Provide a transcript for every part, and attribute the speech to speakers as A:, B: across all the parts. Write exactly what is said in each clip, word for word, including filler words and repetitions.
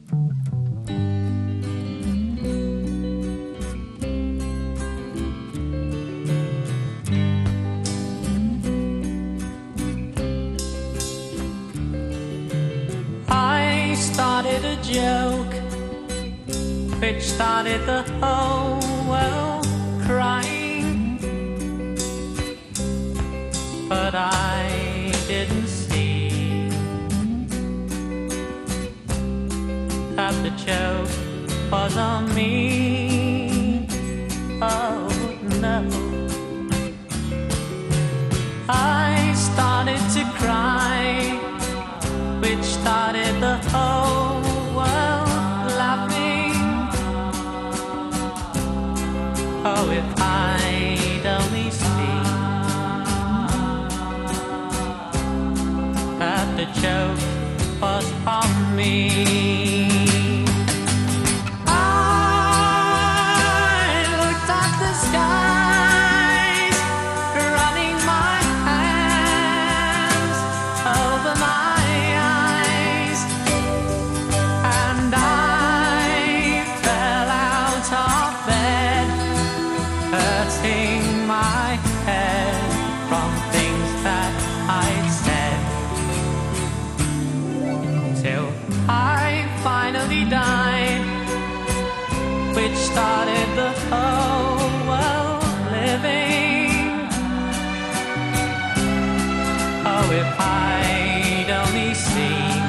A: I started a joke which started the whole world crying, but I didn't see that the joke was on me. Oh no, I started to cry, which started the whole world laughing. Oh, if I'd only seen that the joke was on me. I looked at the skies, running my hands over my hurting my head from things that I'd said, till I finally died, which started the whole world living. Oh, if I'd only seen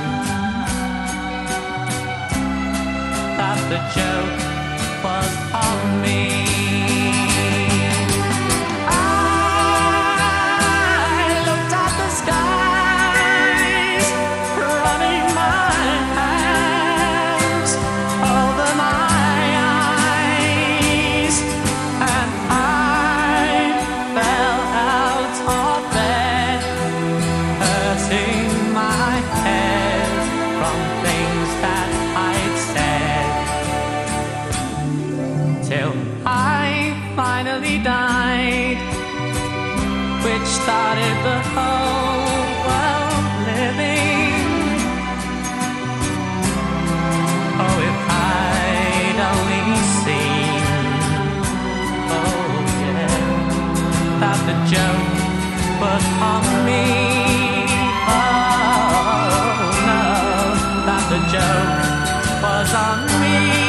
A: that the joke was on me. Till I finally died, which started the whole world living. Oh, if I'd only seen, oh yeah, that the joke was on me. Oh no, that the joke was on me.